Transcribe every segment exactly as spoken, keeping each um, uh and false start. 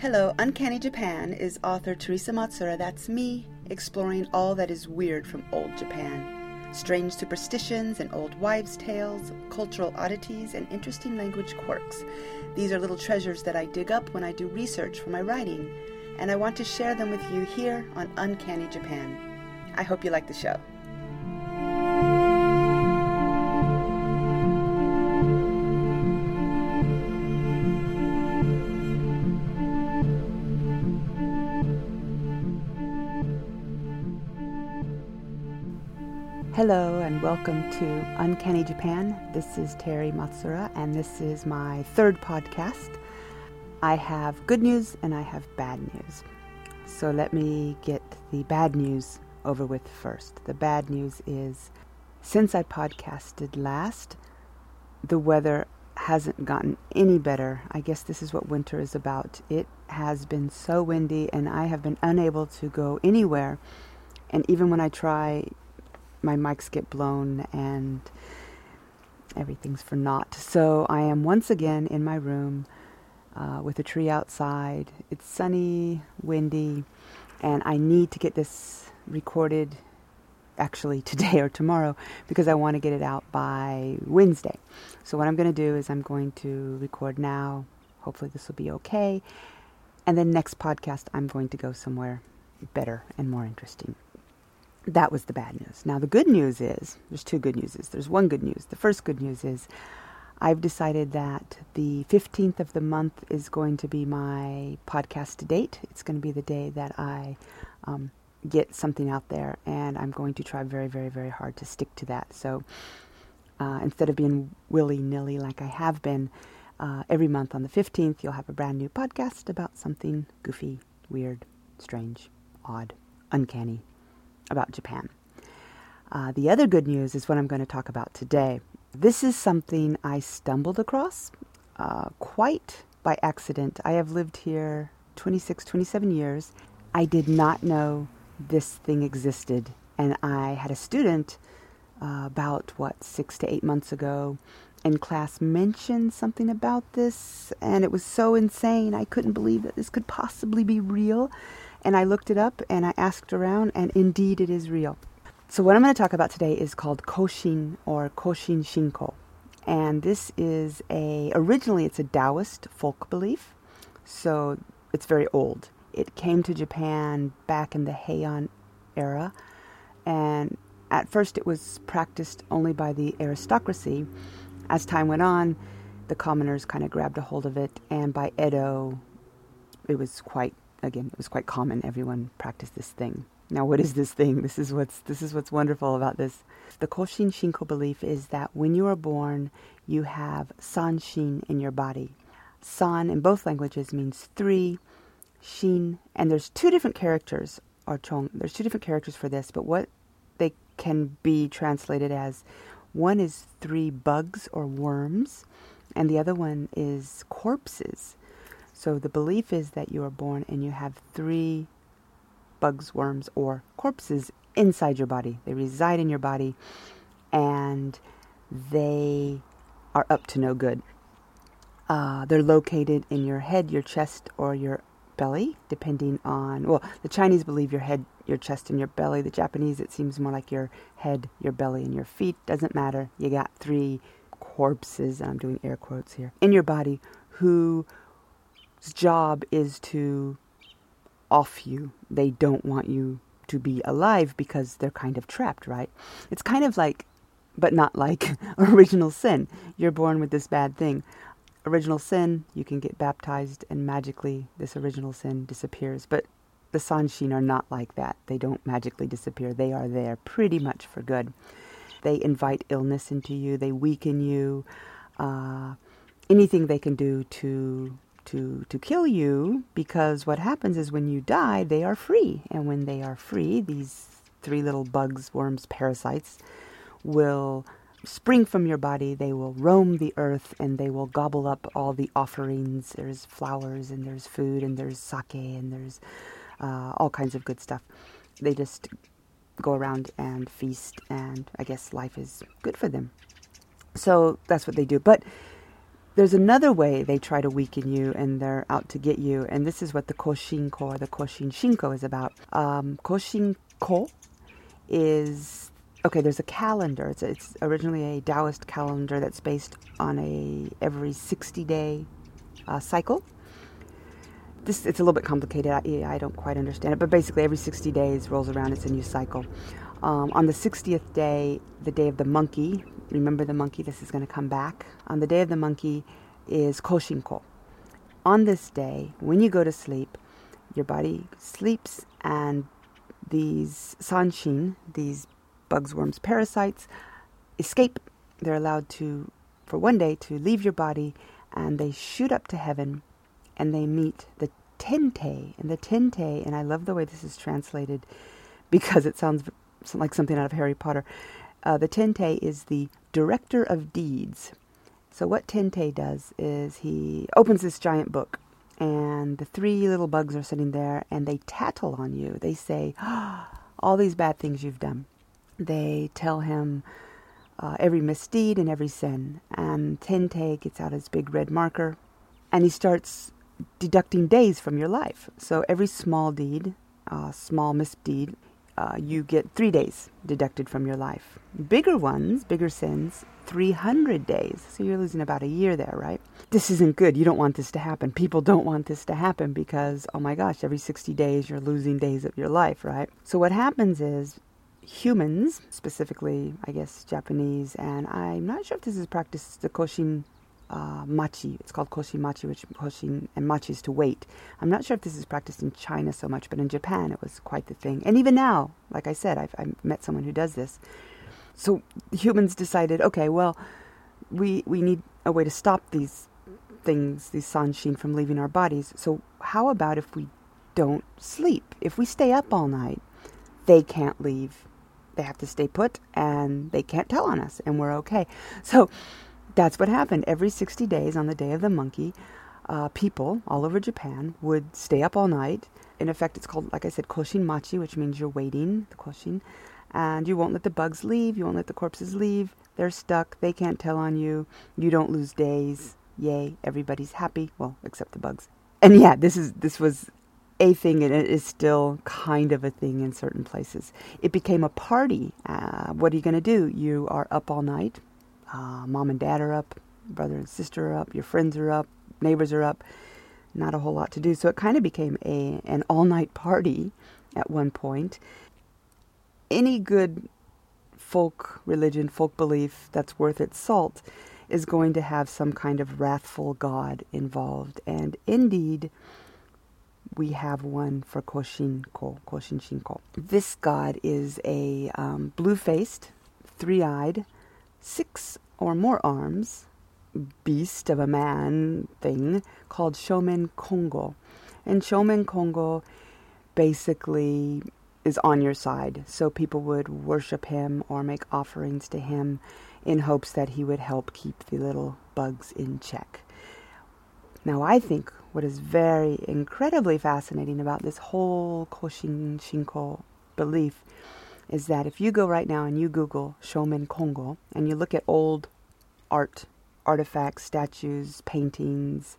Hello, Uncanny Japan is author Teresa Matsura, that's me, exploring all that is weird from old Japan. Strange superstitions and old wives' tales, cultural oddities, and interesting language quirks. These are little treasures that I dig up when I do research for my writing, and I want to share them with you here on Uncanny Japan. I hope you like the show. Hello and welcome to Uncanny Japan. This is Terry Matsura and this is my third podcast. I have good news and I have bad news. So let me get the bad news over with first. The bad news is, since I podcasted last, the weather hasn't gotten any better. I guess this is what winter is about. It has been so windy and I have been unable to go anywhere. And even when I try, my mics get blown and everything's for naught. So I am once again in my room uh, with a tree outside. It's sunny, windy, and I need to get this recorded actually today or tomorrow because I want to get it out by Wednesday. So what I'm going to do is I'm going to record now. Hopefully this will be okay. And then next podcast I'm going to go somewhere better and more interesting. That was the bad news. Now, the good news is, there's two good newses. There's one good news. The first good news is I've decided that the fifteenth of the month is going to be my podcast date. It's going to be the day that I um, get something out there, and I'm going to try very, very, very hard to stick to that. So uh, instead of being willy-nilly like I have been, uh, every month on the fifteenth, you'll have a brand new podcast about something goofy, weird, strange, odd, uncanny about Japan. Uh, the other good news is what I'm going to talk about today. This is something I stumbled across uh, quite by accident. I have lived here twenty-six, twenty-seven years. I did not know this thing existed. And I had a student uh, about, what, six to eight months ago in class mention something about this. And it was so insane. I couldn't believe that this could possibly be real. And I looked it up and I asked around, and indeed it is real. So what I'm going to talk about today is called Koshin or Koshin Shinko. And this is a, originally it's a Taoist folk belief. So it's very old. It came to Japan back in the Heian era. And at first it was practiced only by the aristocracy. As time went on, the commoners kind of grabbed a hold of it. And by Edo, it was quite Again, it was quite common. Everyone practiced this thing. Now, what is this thing? This is what's this is what's wonderful about this. The Koshin Shinko belief is that when you are born, you have san shin in your body. San in both languages means three, shin, and there's two different characters, or chong. There's two different characters for this, but what they can be translated as, one is three bugs or worms, and the other one is corpses. So the belief is that you are born and you have three bugs, worms, or corpses inside your body. They reside in your body and they are up to no good. Uh, they're located in your head, your chest, or your belly, depending on, well, the Chinese believe your head, your chest, and your belly. The Japanese, it seems more like your head, your belly, and your feet. Doesn't matter. You got three corpses, and I'm doing air quotes here, in your body who job is to off you. They don't want you to be alive because they're kind of trapped, right? It's kind of like, but not like, original sin. You're born with this bad thing. Original sin, you can get baptized and magically this original sin disappears. But the Sanshin are not like that. They don't magically disappear. They are there pretty much for good. They invite illness into you. They weaken you. Uh, anything they can do to to to kill you, because what happens is when you die, they are free. And when they are free, these three little bugs, worms, parasites will spring from your body. They will roam the earth and they will gobble up all the offerings. There's flowers and there's food and there's sake and there's uh, all kinds of good stuff. They just go around and feast, and I guess life is good for them. So that's what they do. But there's another way they try to weaken you and they're out to get you. And this is what the Koshinko or the Koshin Shinko is about. Um, Koshinko is, okay, there's a calendar. It's, it's originally a Taoist calendar that's based on a every sixty day uh, cycle. This It's a little bit complicated. I, I don't quite understand it. But basically every sixty days rolls around. It's a new cycle. Um, on the sixtieth day, the day of the monkey, remember the monkey, this is going to come back. On the day of the monkey is Koshinko. On this day, when you go to sleep, your body sleeps and these sanshin, these bugs, worms, parasites, escape. They're allowed to, for one day, to leave your body, and they shoot up to heaven and they meet the Tente. And the Tente, and I love the way this is translated because it sounds like something out of Harry Potter. Uh, the Tente is the director of deeds. So what Tente does is he opens this giant book, and the three little bugs are sitting there, and they tattle on you. They say, oh, all these bad things you've done. They tell him uh, every misdeed and every sin. And Tente gets out his big red marker, and he starts deducting days from your life. So every small deed, uh, small misdeed, Uh, you get three days deducted from your life. Bigger ones, bigger sins, three hundred days. So you're losing about a year there, right? This isn't good. You don't want this to happen. People don't want this to happen because, oh my gosh, every sixty days you're losing days of your life, right? So what happens is humans, specifically, I guess, Japanese, and I'm not sure if this is practiced, the Koshin Uh, machi. It's called Koshin machi, which Koshin and machi is to wait. I'm not sure if this is practiced in China so much, but in Japan it was quite the thing. And even now, like I said, I've, I've met someone who does this. So humans decided, okay, well, we we need a way to stop these things, these sanshin, from leaving our bodies. So how about if we don't sleep? If we stay up all night, they can't leave. They have to stay put, and they can't tell on us, and we're okay. So that's what happened. Every sixty days on the day of the monkey, uh, people all over Japan would stay up all night. In effect, it's called, like I said, Koshin machi, which means you're waiting, the Koshin. And you won't let the bugs leave. You won't let the corpses leave. They're stuck. They can't tell on you. You don't lose days. Yay. Everybody's happy. Well, except the bugs. And yeah, this is this was a thing, and it is still kind of a thing in certain places. It became a party. Uh, what are you going to do? You are up all night. Uh, mom and dad are up, brother and sister are up, your friends are up, neighbors are up. Not a whole lot to do. So it kind of became a an all-night party at one point. Any good folk religion, folk belief that's worth its salt is going to have some kind of wrathful god involved. And indeed, we have one for Koshinko, Koshin Shinko. This god is a um, blue-faced, three-eyed, six or more arms beast of a man thing called Shomen Kongo. And Shomen Kongo basically is on your side. So people would worship him or make offerings to him in hopes that he would help keep the little bugs in check. Now, I think what is very incredibly fascinating about this whole Koshin Shinko belief is that if you go right now and you Google Shomen Kongo and you look at old art, artifacts, statues, paintings,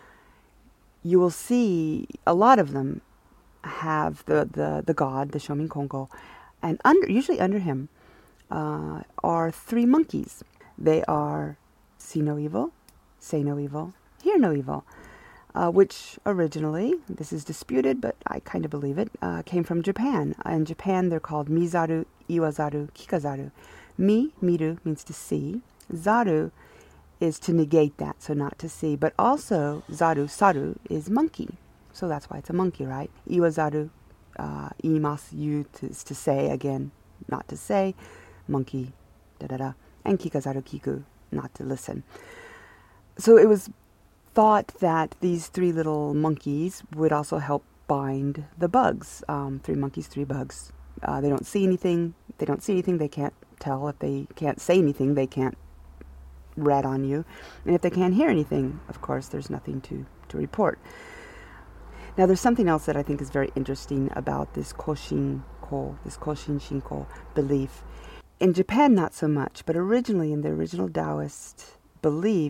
you will see a lot of them have the, the, the god, the Shomen Kongo, and under usually under him uh, are three monkeys. They are see no evil, say no evil, hear no evil, uh, which originally, this is disputed, but I kind of believe it, uh, came from Japan. In Japan, they're called Mizaru, Iwazaru, Kikazaru. Mi, miru, means to see. Zaru is to negate that, so not to see. But also, zaru, saru, is monkey. So that's why it's a monkey, right? Iwazaru, uh, imasu, you is to say, again, not to say. Monkey, da-da-da. And kikazaru, kiku, not to listen. So it was thought that these three little monkeys would also help bind the bugs. Um, three monkeys, three bugs. Uh, they don't see anything. They don't see anything. They can't tell. If they can't say anything, they can't rat on you. And if they can't hear anything, of course, there's nothing to, to report. Now, there's something else that I think is very interesting about this Koshinko, this Koshin Shinko belief. In Japan, not so much, but originally in the original Taoist belief,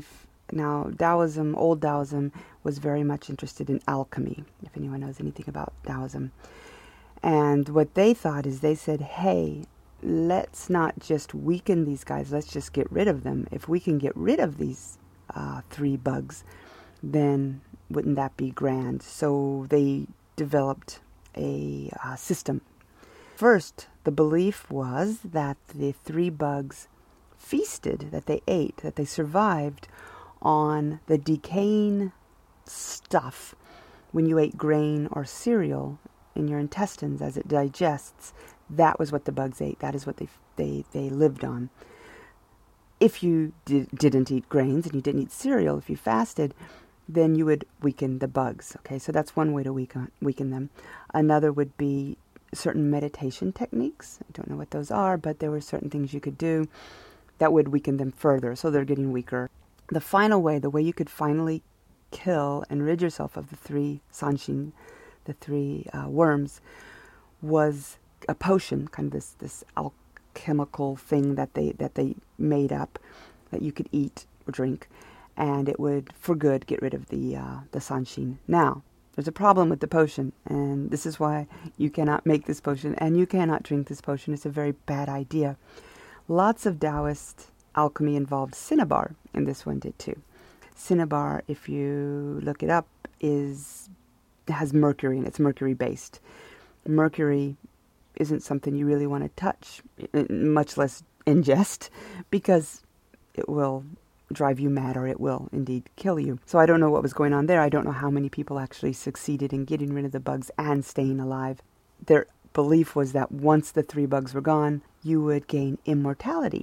Now, Taoism, old Taoism, was very much interested in alchemy, if anyone knows anything about Taoism. And what they thought is they said, hey, let's not just weaken these guys, let's just get rid of them. If we can get rid of these uh, three bugs, then wouldn't that be grand? So they developed a uh, system. First, the belief was that the three bugs feasted, that they ate, that they survived on the decaying stuff when you ate grain or cereal in your intestines as it digests. That was what the bugs ate. That is what they they, they lived on. If you did, didn't eat grains and you didn't eat cereal, if you fasted, then you would weaken the bugs. Okay, so that's one way to weaken, weaken them. Another would be certain meditation techniques. I don't know what those are, but there were certain things you could do that would weaken them further, so they're getting weaker. The final way, the way you could finally kill and rid yourself of the three sanshin, the three uh, worms, was a potion, kind of this this alchemical thing that they that they made up that you could eat or drink, and it would, for good, get rid of the uh, the sanshin. Now, there's a problem with the potion, and this is why you cannot make this potion, and you cannot drink this potion. It's a very bad idea. Lots of Taoist alchemy involved cinnabar, and this one did too. Cinnabar, if you look it up, is has mercury, and it's mercury-based. Mercury isn't something you really want to touch, much less ingest, because it will drive you mad, or it will indeed kill you. So I don't know what was going on there. I don't know how many people actually succeeded in getting rid of the bugs and staying alive. Their belief was that once the three bugs were gone, you would gain immortality.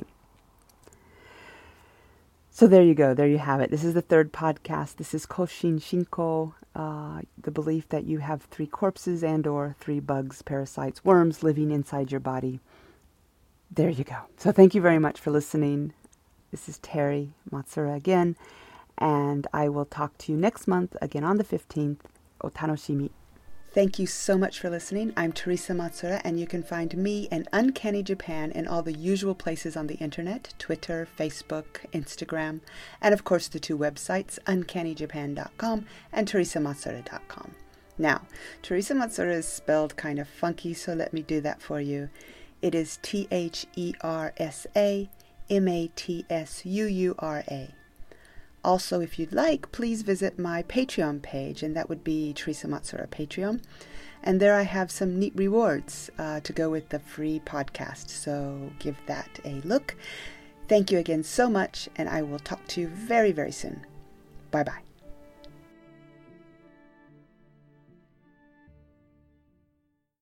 So there you go. There you have it. This is the third podcast. This is Koshin Shinko, uh, the belief that you have three corpses and or three bugs, parasites, worms living inside your body. There you go. So thank you very much for listening. This is Terry Matsura again, and I will talk to you next month, again on the fifteenth. O tanoshimi. Thank you so much for listening. I'm Teresa Matsura, and you can find me and Uncanny Japan in all the usual places on the internet, Twitter, Facebook, Instagram, and of course the two websites, uncanny japan dot com and teresa matsura dot com. Now, Teresa Matsura is spelled kind of funky, so let me do that for you. It is T H E R S A M A T S U U R A. Also, if you'd like, please visit my Patreon page, and that would be Teresa Matsura Patreon. And there I have some neat rewards uh, to go with the free podcast, so give that a look. Thank you again so much, and I will talk to you very, very soon. Bye-bye.